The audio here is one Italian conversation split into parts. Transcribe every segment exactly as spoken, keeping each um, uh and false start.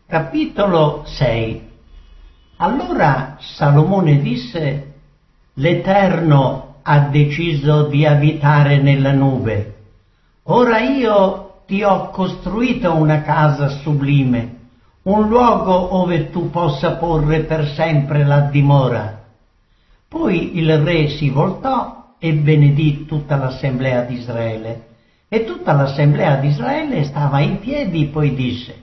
Capitolo sei. Allora Salomone disse: l'Eterno ha deciso di abitare nella nube. Ora io ti ho costruito una casa sublime, un luogo ove tu possa porre per sempre la dimora. Poi il re si voltò e benedì tutta l'assemblea di Israele. E tutta l'assemblea di Israele stava in piedi, poi disse: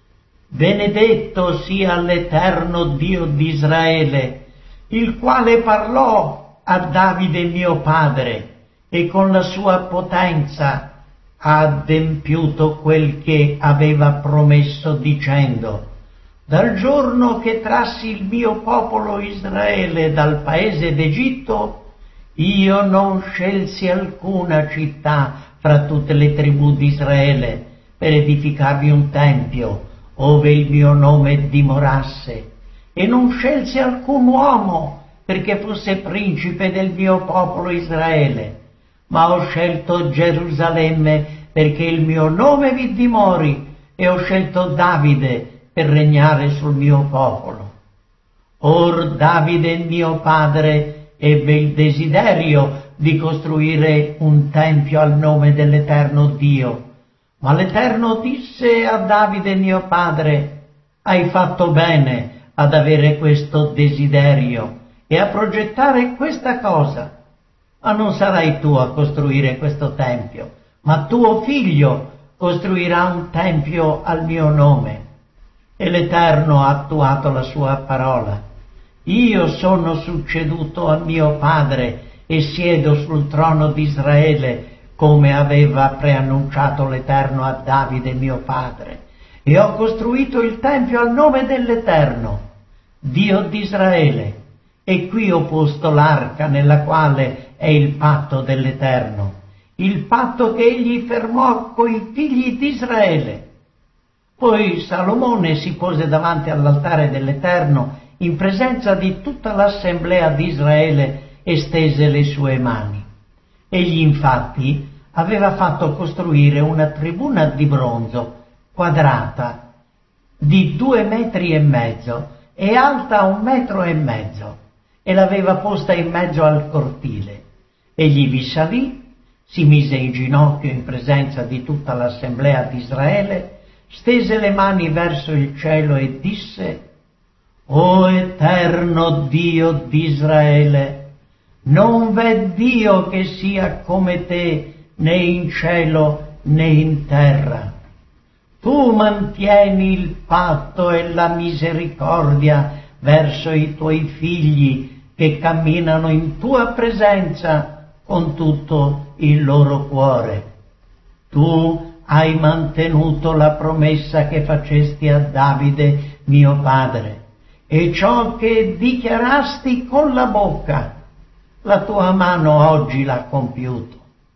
benedetto sia l'Eterno Dio di Israele, il quale parlò a Davide mio padre e con la sua potenza ha adempiuto quel che aveva promesso dicendo: dal giorno che trassi il mio popolo Israele dal paese d'Egitto, io non scelsi alcuna città fra tutte le tribù di Israele per edificarvi un tempio ove il mio nome dimorasse, e non scelsi alcun uomo perché fosse principe del mio popolo Israele, ma ho scelto Gerusalemme perché il mio nome vi dimori, e ho scelto Davide per regnare sul mio popolo. Or Davide mio padre ebbe il desiderio di costruire un tempio al nome dell'Eterno Dio, ma l'Eterno disse a Davide mio padre: hai fatto bene ad avere questo desiderio e a progettare questa cosa, ma non sarai tu a costruire questo tempio, ma tuo figlio costruirà un tempio al mio nome. E l'Eterno ha attuato la sua parola. Io sono succeduto a mio padre e siedo sul trono di Israele, come aveva preannunciato l'Eterno a Davide mio padre, e ho costruito il tempio al nome dell'Eterno, Dio di Israele, e qui ho posto l'arca nella quale è il patto dell'Eterno, il patto che egli fermò coi figli di Israele. Poi Salomone si pose davanti all'altare dell'Eterno in presenza di tutta l'assemblea di Israele e stese le sue mani. Egli infatti aveva fatto costruire una tribuna di bronzo quadrata di due metri e mezzo e alta un metro e mezzo, e l'aveva posta in mezzo al cortile. Egli vi salì, si mise in ginocchio in presenza di tutta l'assemblea di Israele, stese le mani verso il cielo e disse: o Eterno Dio di Israele, non v'è Dio che sia come te, né in cielo né in terra. Tu mantieni il patto e la misericordia verso i tuoi figli che camminano in tua presenza con tutto il loro cuore. Tu hai mantenuto la promessa che facesti a Davide mio padre, e ciò che dichiarasti con la bocca, la tua mano oggi l'ha compiuto.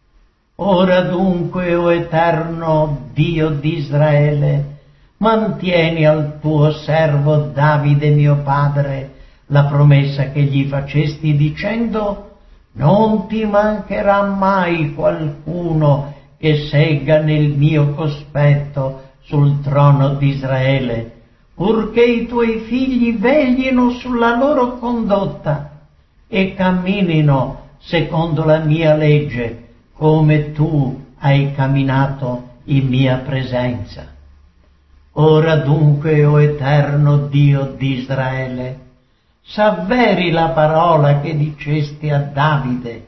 Ora dunque, o Eterno Dio di Israele, mantieni al tuo servo Davide mio padre la promessa che gli facesti dicendo: non ti mancherà mai qualcuno che segga nel mio cospetto sul trono di Israele, purché i tuoi figli veglino sulla loro condotta e camminino secondo la mia legge, come tu hai camminato in mia presenza. Ora dunque, o Eterno Dio di Israele, s'avveri la parola che dicesti a Davide.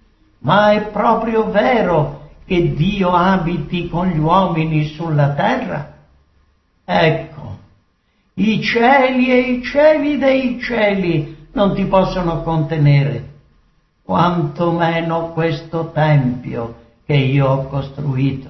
Ma è proprio vero che Dio abiti con gli uomini sulla terra? Ecco, i cieli e i cieli dei cieli non ti possono contenere, quanto meno questo tempio che io ho costruito.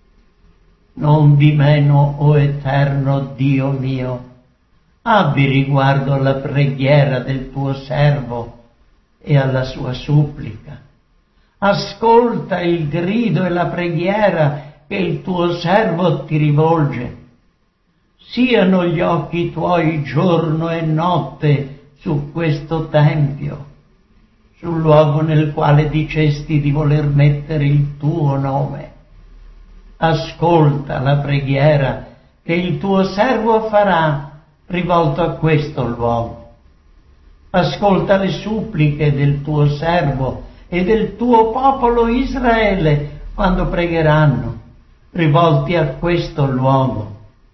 Non di meno, o Eterno Dio mio, abbi riguardo alla preghiera del tuo servo e alla sua supplica. Ascolta il grido e la preghiera che il tuo servo ti rivolge. Siano gli occhi tuoi giorno e notte su questo tempio, sul luogo nel quale dicesti di voler mettere il tuo nome. Ascolta la preghiera che che il tuo servo farà rivolto a questo luogo. Ascolta le suppliche del tuo servo e del tuo popolo Israele quando pregheranno, rivolti a questo luogo.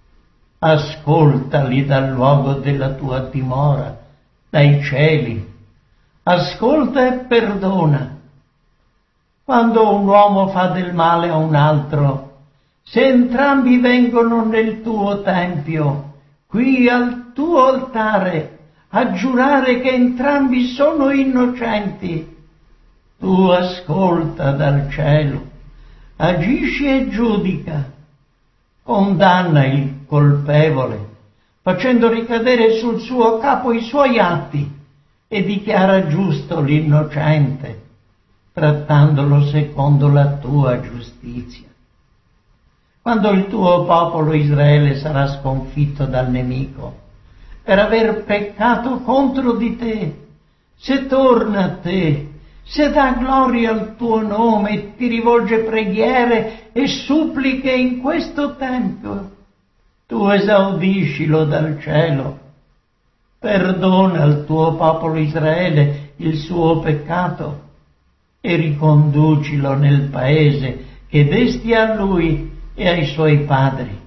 Ascoltali dal luogo della tua dimora, dai cieli. Ascolta e perdona. Quando un uomo fa del male a un altro, se entrambi vengono nel tuo tempio, qui al tuo altare, a giurare che entrambi sono innocenti, tu ascolta dal cielo, agisci e giudica, condanna il colpevole, facendo ricadere sul suo capo i suoi atti, e dichiara giusto l'innocente, trattandolo secondo la tua giustizia. Quando il tuo popolo Israele sarà sconfitto dal nemico, per aver peccato contro di te, se torna a te, se dà gloria al tuo nome e ti rivolge preghiere e suppliche in questo tempio, tu esaudiscilo dal cielo, perdona al tuo popolo Israele il suo peccato e riconducilo nel paese che desti a lui e ai suoi padri.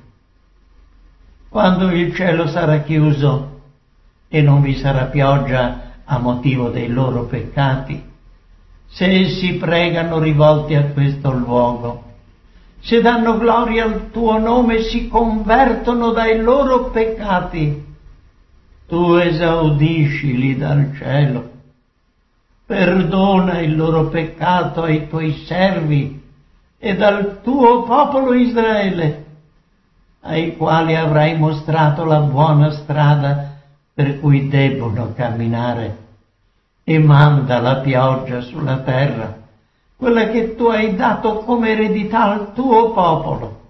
Quando il cielo sarà chiuso e non vi sarà pioggia a motivo dei loro peccati, se essi pregano rivolti a questo luogo, se danno gloria al tuo nome e si convertono dai loro peccati, tu esaudiscili dal cielo, perdona il loro peccato ai tuoi servi e al tuo popolo Israele, ai quali avrai mostrato la buona strada per cui debbono camminare, e manda la pioggia sulla terra, quella che tu hai dato come eredità al tuo popolo.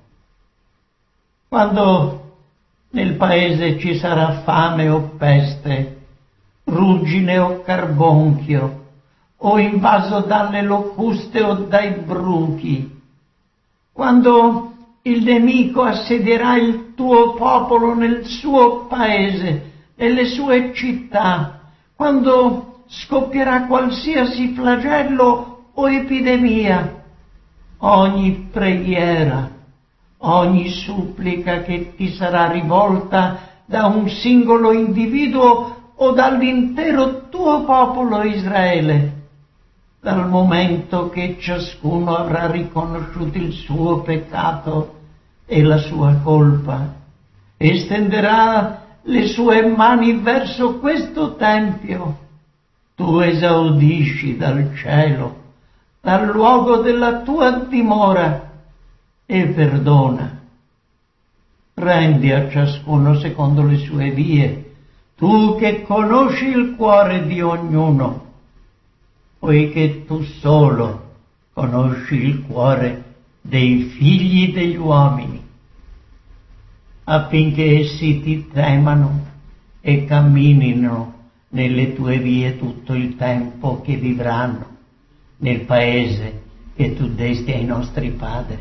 Quando nel paese ci sarà fame o peste, ruggine o carbonchio, o invaso dalle locuste o dai bruchi, quando il nemico assedierà il tuo popolo nel suo paese, nelle sue città, quando scoppierà qualsiasi flagello o epidemia, ogni preghiera, ogni supplica che ti sarà rivolta da un singolo individuo o dall'intero tuo popolo Israele, dal momento che ciascuno avrà riconosciuto il suo peccato e la sua colpa, e stenderà le sue mani verso questo tempio, tu esaudisci dal cielo, dal luogo della tua dimora, e perdona. Rendi a ciascuno secondo le sue vie, tu che conosci il cuore di ognuno, poiché tu solo conosci il cuore dei figli degli uomini, affinché essi ti temano e camminino nelle tue vie tutto il tempo che vivranno nel paese che tu desti ai nostri padri.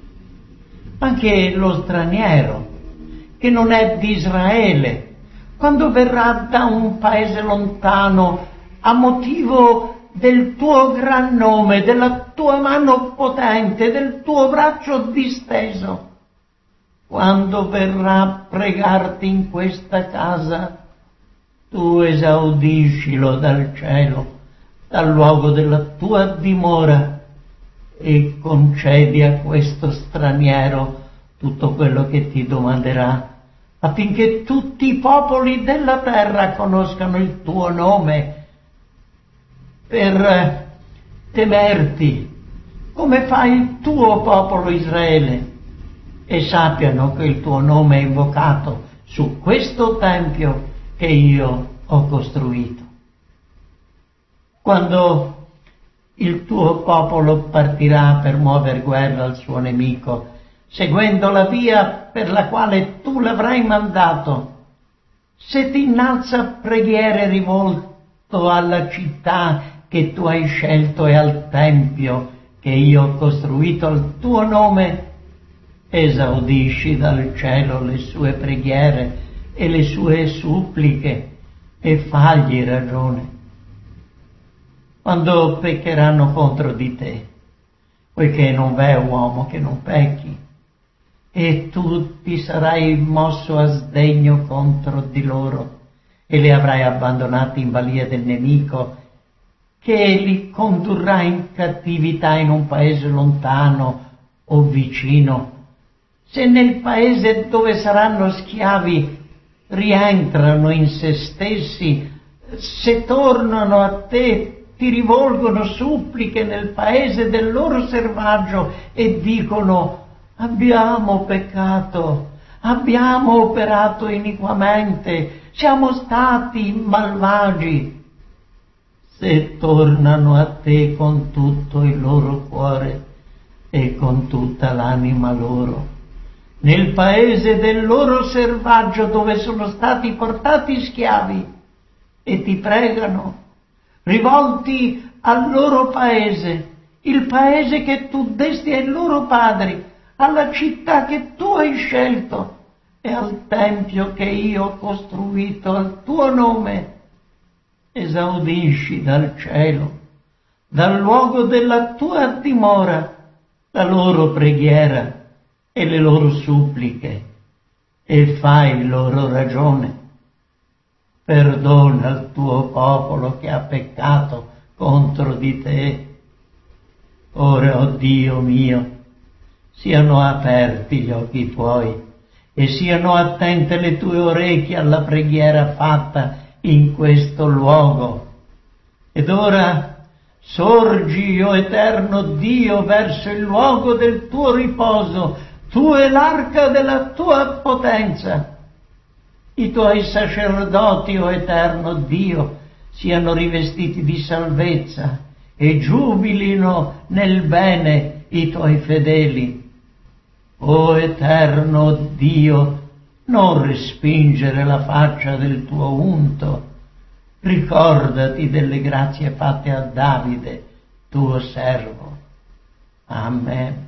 Anche lo straniero, che non è di Israele, quando verrà da un paese lontano a motivo del tuo gran nome, della tua mano potente, del tuo braccio disteso, quando verrà a pregarti in questa casa, tu esaudiscilo dal cielo, dal luogo della tua dimora, e concedi a questo straniero tutto quello che ti domanderà, affinché tutti i popoli della terra conoscano il tuo nome, per temerti, come fa il tuo popolo Israele, e sappiano che il tuo nome è invocato su questo tempio che io ho costruito. Quando il tuo popolo partirà per muover guerra al suo nemico, seguendo la via per la quale tu l'avrai mandato, se ti innalza preghiere rivolto alla città che tu hai scelto e al tempio che io ho costruito al tuo nome, esaudisci dal cielo le sue preghiere e le sue suppliche e fagli ragione. Quando peccheranno contro di te, poiché non v'è uomo che non pecchi, e tu ti sarai mosso a sdegno contro di loro e li avrai abbandonati in balia del nemico, che li condurrà in cattività in un paese lontano o vicino. Se nel paese dove saranno schiavi rientrano in se stessi, se tornano a te, ti rivolgono suppliche nel paese del loro servaggio e dicono: abbiamo peccato, abbiamo operato iniquamente, siamo stati malvagi. Se tornano a te con tutto il loro cuore e con tutta l'anima loro, nel paese del loro servaggio dove sono stati portati schiavi, e ti pregano, rivolti al loro paese, il paese che tu desti ai loro padri, alla città che tu hai scelto e al tempio che io ho costruito al tuo nome, esaudisci dal cielo, dal luogo della tua dimora, la loro preghiera e le loro suppliche, e fai loro ragione. Perdona il tuo popolo che ha peccato contro di te. Ora, oh Dio mio, siano aperti gli occhi tuoi e siano attente le tue orecchie alla preghiera fatta in questo luogo. Ed ora sorgi, o eterno Dio, verso il luogo del tuo riposo, tu e l'arca della tua potenza. I tuoi sacerdoti, o eterno Dio, siano rivestiti di salvezza e giubilino nel bene i tuoi fedeli. O eterno Dio, non respingere la faccia del tuo unto, ricordati delle grazie fatte a Davide, tuo servo. Amen.